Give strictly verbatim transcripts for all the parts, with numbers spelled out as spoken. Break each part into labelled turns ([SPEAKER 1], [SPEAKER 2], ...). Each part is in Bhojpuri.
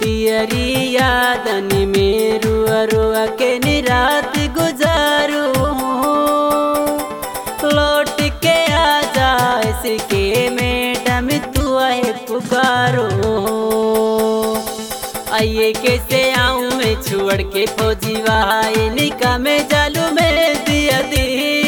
[SPEAKER 1] तेरी यादनी में रुआ रुआ के निरात गुजारू लौट के आ जा इसके मैडम तू आए पुकारो आइए कैसे आऊं मैं छोड़ के फौजी वहां निका में जालू में दिया दी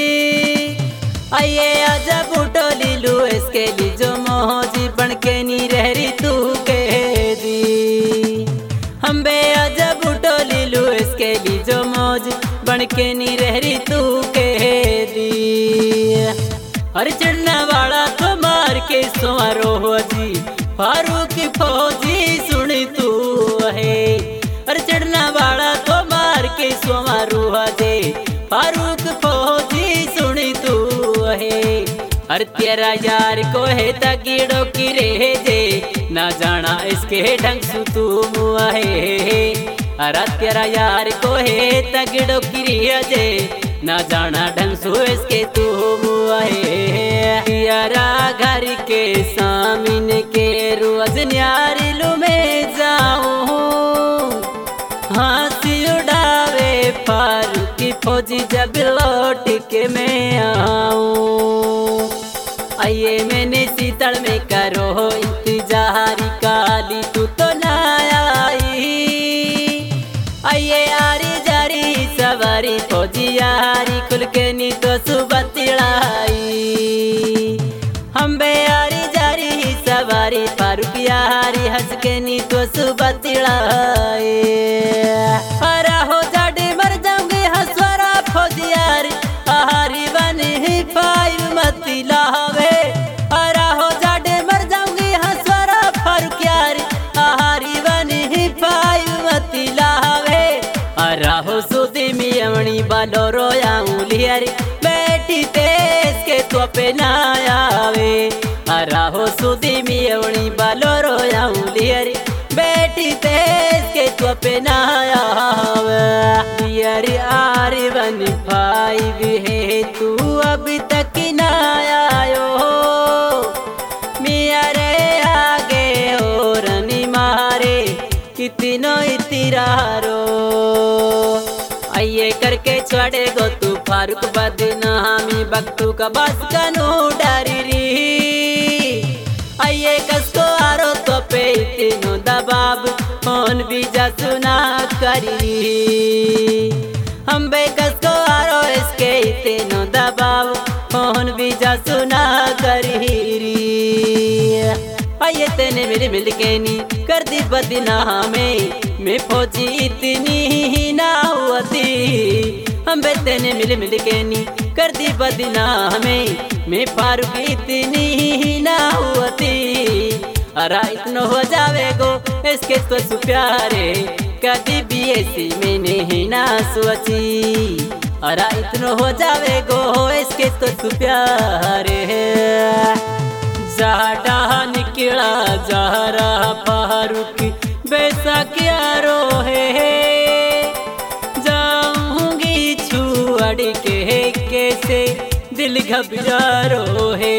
[SPEAKER 1] आइए आजा बूटो लीलू इसके लिए जो मोहजी बन के नी रहरी तू कह दी हम बे आजा बूटो लीलू इसके लिए जो मौज बन के नी रहरी तू कह दी हर चढ़ना वाला तो मार के सुमारो हो जी फारूक फौजी सुनी तू है हर चढ़ना वाला तो मार के सुमारो हो जे फारूक फौजी सुनी तू है हर तेरा यार को है तगड़ो की रे जे ना जाना इसके ढंग से तू मुआ है अरे तेरा यार को है तगड़ो की रे जे ना जाना ढंग से इसके तू मुआ है यारा घर के सामने के रोज न्यारिलू में जाऊं हंसी उड़ावे फारूक फौजी जब लौट के मैं आऊं आइए मैंने शीतल में करो इंतजार काली तू तो ना आई आइए आरी जारी सवारी फौजी यारी खुल के नी तो सुबह तिड़ाई हम बे आरी जारी सवारी फारूक यारी हंस के नी तो सुबह तिड़ाई हरा हो जाडे मर जाऊंगे हंसवारा फौजी यार आहारी बने पाई मती लावे हरा हो जाडे मर जाऊंगी हंसवारा फारूक यार आहारी बने पाई मती लावे हरा हो सुदी मियमणी बालो रोयाऊं लियारी बैठी तेज के तो पे ना आवे हरा हो सुदी मियमणी बालो रोयाऊं लियारी बैठी तेज के तो पे ना आवे लियारी आरी बनी फाइव है तू अभी तक ना आयो मिया रे आगे और नी मारे कितनो इतिरारो आइए करके छोड़े गो तू फारूक बदनामी बक्तू का बस कनो डरी री आइए कसको आरो तो पे इतनो दबाब फोन भी जा सुना करी हम बे कसको आरो इसके इतनो दबाब फोन भी जा सुना करी आइए तेने मेरे मिल के नी कर दी बदनामी मैं फौजी इतनी ही ना हुआती हम बेतेने मिल मिल के नी कर दी बदनामी मैं फारूक इतनी ही ना हुआती अरा इतना हो जावे गो इसके तो सु प्यारे कभी भी ऐसी मैंने ही ना सोची अरा इतना हो जावे गो इसके तो सु प्यारे जाडा निकला जा रहा फारूक बैसा क्या रो है जाऊंगी छुअड़ के कैसे दिल घबरारो है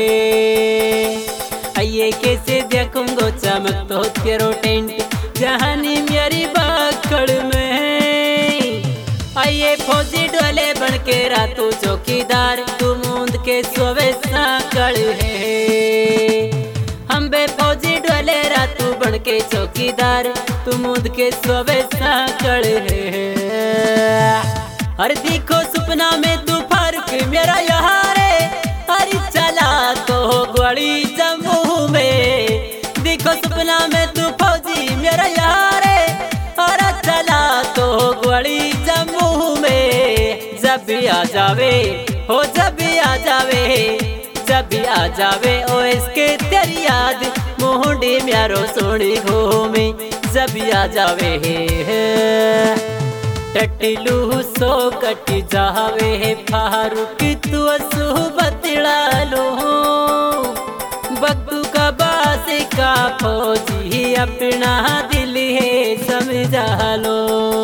[SPEAKER 1] आइए कैसे देखूंगो चमक तो तेरो टेंट जहानी मेरी बाकड़ में आइए फौजी डोले बन के रातों चौकीदार तू मूंद के सोवे साकड़ है हम बे फौजी डोले रातू बन के चौकीदार तू मूंद के सोवे साकड़ है हर देखो सपना में तू फारूक मेरा यहाँ रे हरी चला तो गोली जम्मू में देखो सपना में तू फौजी मेरा यहाँ रे हरा चला तो गोली जम्मू में जब भी आ जावे हो जब भी आ जावे जब भी आ जावे ओ इसके तेरी याद मोहडी म्यारो सोनी घूमे जब भी आ जावे टटलू सो कट जावे फारूक तू असु बतला लो बक्तू का बास का फौजी अपना दिल है समझा लो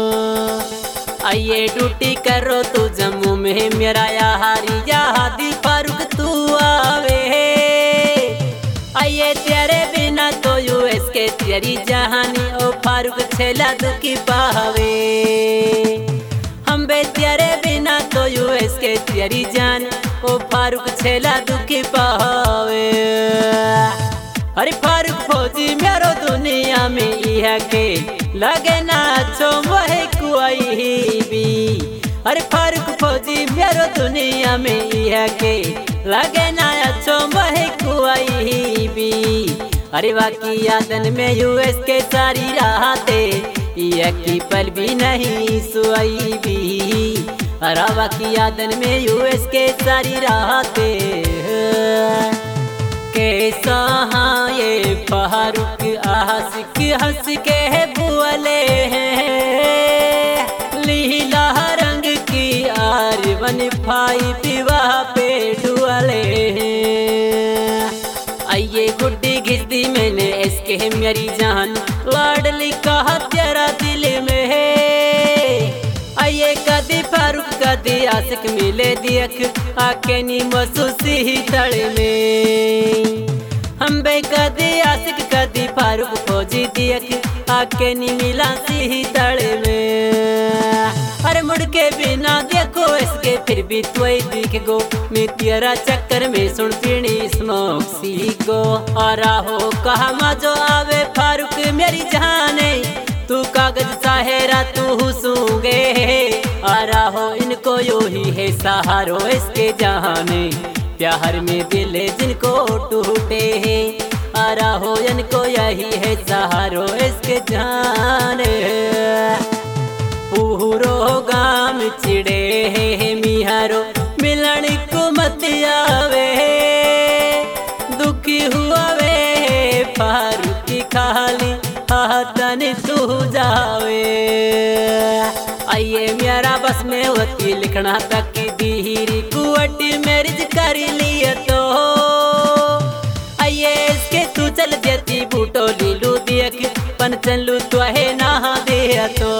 [SPEAKER 1] आइए ड्यूटी करो तू जम्मू में मेरा यारी यादी फारूक तू आवे आइए तेरे बिना तो यूएस के तेरी जहानी ओ फारूक छेला दुखी पावे। हम बे तेरे बिना तो यूएस के तेरी जान ओ फारूक छेला दुखी पावे। अरे फारूक फौजी मेरो दुनिया में यह के लगे ना अच्छो वही कोई भी। अरे फारूक फौजी मेरो दुनिया में यह के लगे ना अच्छो वही कोई भी। अरे बाकी यादन में यूएस के सारी रातें यह की पल भी नहीं सोई भी। अरे बाकी यादन में यूएस के सारी रातें कैसा हाँ ये फारूक आशिक हंस के बोले हैं। लीला रंग की आर वन फाई विवाह पे डुअले हैं। आइए गुड्डी घिसदी मैंने इसके मेरी जान लाडली कहा तेरा दिल में है। आइए कदी फारूक कदी आशिक मिले दियक आके नी महसूसी तड़ में। हम बे कदी आशिक कदी फारूक फौजी दियक आके नी मिला सी तड़ में। अरे मुड़ के बिना देखो इसके फिर भी तो दिख गो मैं तेरा चक्कर में सुन पीनी स्मोक सी गो। और हो कहा मा जो आवे फारूक मेरी जाने तू कागज साहेरा तू सूंगे। आरा हो इनको यो ही है सहारो इसके जाने प्यार में दिल जिनको टूटे हैं। आरा हो इनको यही है सहारो इसके जाने। पूरो गाम चिड़े है मिहारो मिलन को मत आवे। दुखी हुआ वे फारूक की खाली हाथन तू जावे। आइए मेरा बस में होती लिखना तक की धीरी कुवटी मैरिज कर लिया तो। आइए इसके तू चल देती बूटो लीलू देख पंचन लू तो है नहा दिया तो।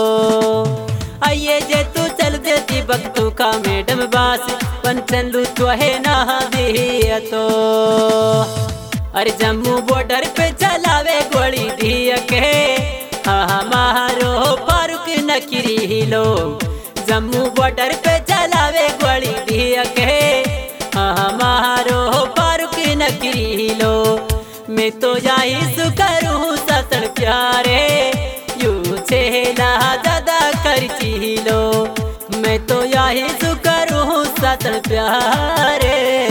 [SPEAKER 1] आइए जे तू चल देती बख्तू का मैडम बास पंचन लू तो है नहा दिया तो। अरे जम्मू बॉर्डर पे चलावे गोली दिया के हमारो फारूक नखरी लो। जम्मू बॉर्डर पे चलावे गोली दिया के हमारो फारूक नखरी लो। मैं तो यही सुकरूँ ससर प्यारे यू छेला ज्यादा खर्ची लो। मैं तो यही सुकरूँ ससर प्यारे।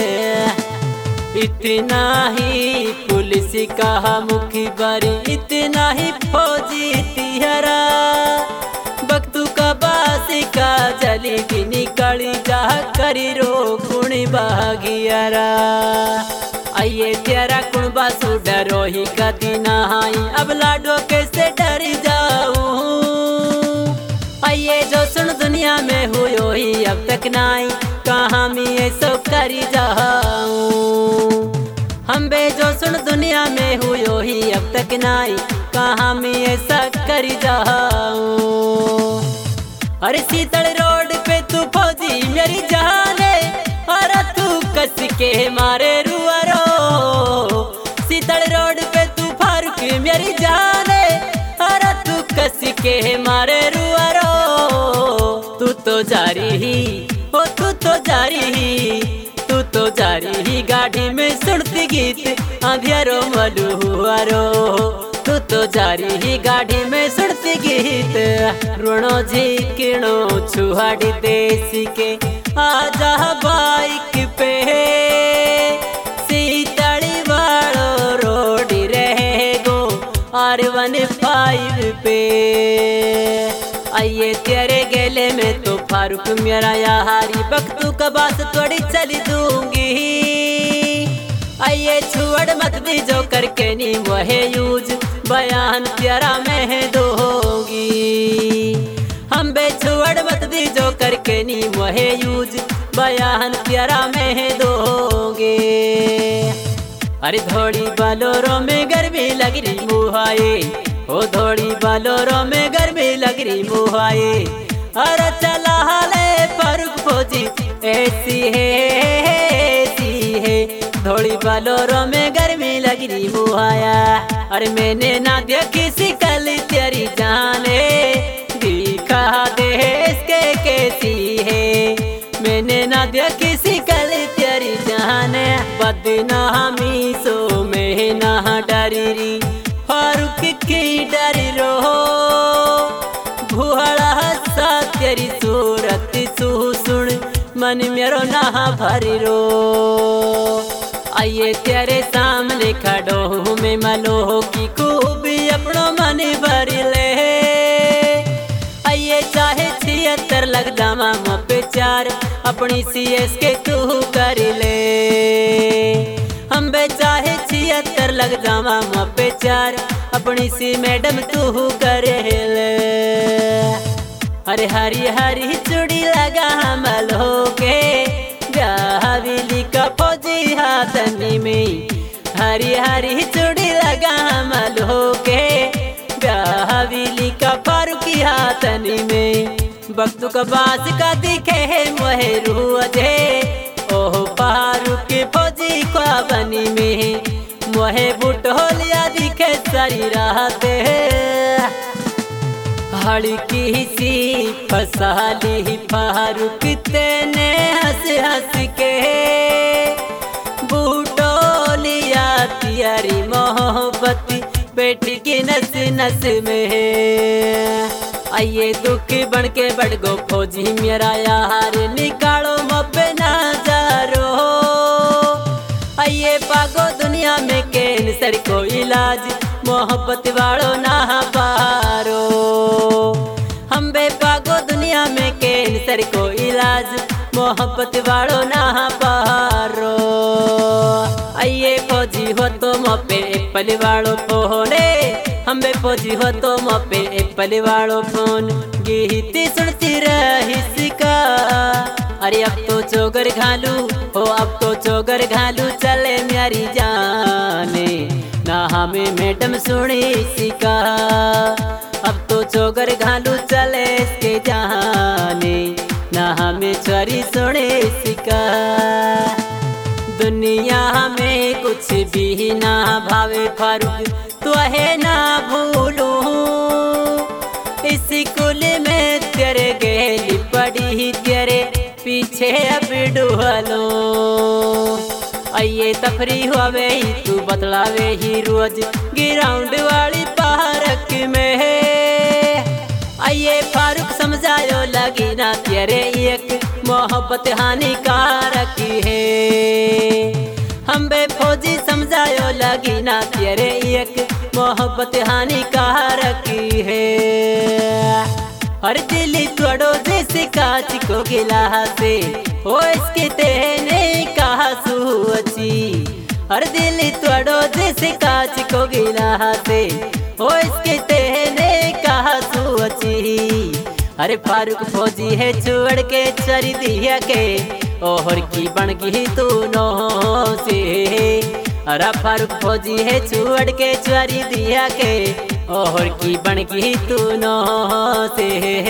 [SPEAKER 1] इतना ही पुलिस का मुखबर इतना ही फौजी तिहरा बख्तू का बासी का जली की निकल जा करी रो कुणी बागियारा। आइए तेरा कुणबा सु डरो ही कदी नहाई अब लाडो कैसे डर जाऊं। आइए जो सुन दुनिया में हुयो ही अब तक नाई कहाँ मैं सो करी जाऊं। हम बे जो सुन दुनिया में हुयो ही अब तक नाई कहाँ मैं ऐसा कर जाऊं। अरे शीतल रोड पे तू फौजी मेरी जाने अरे तू कस के मारे रुआरो। शीतल रोड पे तू फारूक मेरी जाने अरे तू कस के मारे रुआरो। तू तो जारी ही ओ तू तो जारी ही तू तो जारी ही गाड़ी में सुनती गीत अंधियारो मलुआरो। तू तो जारी ही गाड़ी में सुनती गीत रुणो जी किणो छुहाड़ी देसी के आजा बाइक पे सीतड़ी वालो रोड रहे गो आर वन फाइव पे। आइए तेरे गेले में तो फारूक मेरा यारी बख्तू का बात थोड़ी चली दूंगी। आइए छुअड़ मत दी जो करके नी वह यूज बयान तेरा मैं दोगी। हम बे छुअड़ मत दी जो करके नी वह यूज बयान तेरा मैं दोगे। अरे थोड़ी बालोरों में गर्मी लग रही मुहाए ओ थोड़ी बालोरों में गर्मी लग रही मुहाए। अरे चला हाले फारूक फौजी ऐसी है ऐसी है थोड़ी बालोरों में गर्मी लग रही मुहाया। अरे मैंने ना देखी सी कल तेरी जाने, दिखा दे इसके कैसी है। मैंने ना देखी सी कल तेरी जाने, बदनामी सो में ना डरी री, फारूक की डरी रो। भुहड़ा सा तेरी सूरत सू सुन, मन मेरो ना भरी रो। आइए तेरे सामने खड़ो हूँ मैं, मलो की खूबी अपनो मन भर ले। आइए चाहे छिहत्तर लग जावा मुँह पे चार, अपनी सी एस के तू कर ले। हम बे चाहे छिहत्तर लग जावा मुँह पे चार, अपनी सी मैडम तू कर ले। अरे हरी हरी चूड़ी लगा मलो के, हवेली का फौजी हाथनी में। हरी हरी चूड़ी लगा मलो के, हवेली का फारूकी हाथनी में। वक्त का बास का दिखे है मोहरू अजे, ओह फारूक फौजी का बनी में। मोहे बुटोलिया दिखे सारी रात, हड़की सी फसाली फारूक तेने हंस हंस के। बूटोलिया तियारी मोहब्बत बैठ के नस नस में। आइए दुख बन के बढ़ गो फौजी मेरा यार, निकालो मपे ना जारो। आइए पागो दुनिया में कैंसर को इलाज, मोहब्बत वालों ना पारो। हम बे पागो दुनिया में कैंसर को इलाज, मोहब्बत वालों ना पारो। आइए फौजी हो तो मोपे एप्पल वालों फोने, हम बे फौजी हो तो मोपे एप्पल वालों फोन। गीत सुनती रही का, अरे अब तो चोगर घालू हो, अब तो चोगर घालू चले मेरी जाने, ना हमें मैडम सुनी सिका। अब तो चोगर घालू चले इसके जाने, ना हमें चोरी सुने सिका। दुनिया में कुछ भी ना भावे फारूक, तो है ना भूलू। इस स्कूल में तेरे गेली पड़ी, तेरे पीछे अब डुहलो। आइए तफरी हुए ही तू बतलावे ही रोज, ग्राउंड वाली पार्क में। आइए फारूक समझायो लगी ना तेरे एक मोहब्बत हानिकारक है। हम बे फौजी समझायो लगी ना तेरे एक मोहब्बत हानिकारक है। हर दिली तोड़ो जैसे कांच को गिला से, ओ इसके तेने कहा सुअची। हर दिली तोड़ो जैसे कांच को गिला से, ओ इसके तेने कहा सुअची। अरे फारूक फौजी है छोड़ के चरी दिया के, ओहर की बन गई तू नो से। अरे फारूक फौजी है छोड़ के चरी दिया के, ओहर की बन गई तू नो से।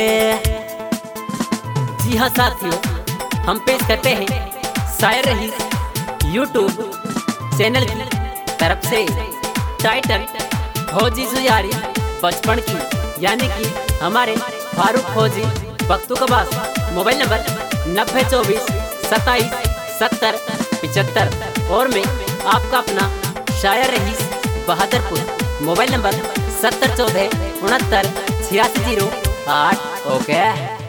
[SPEAKER 1] जी हाँ साथियों, हम पेश करते हैं शायर रहीस यूट्यूब चैनल की तरफ से टाइटल फौजी सुजारी बचपन की, यानी कि हमारे फारूक फौजी बख्तुकबास। मोबाइल नंबर नब्बे चौबीस सत्ताईस सत्तर पिचहत्तर। और मैं आपका अपना शायर रहीस बहादुरपुर। मोबाइल नंबर सत्तर चौदह उनहत्तर छियासी जीरो आठ। ओके।